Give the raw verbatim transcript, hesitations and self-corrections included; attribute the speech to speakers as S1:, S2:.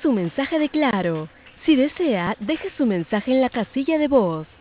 S1: su mensaje de Claro. Si desea, deje su mensaje en la casilla de voz.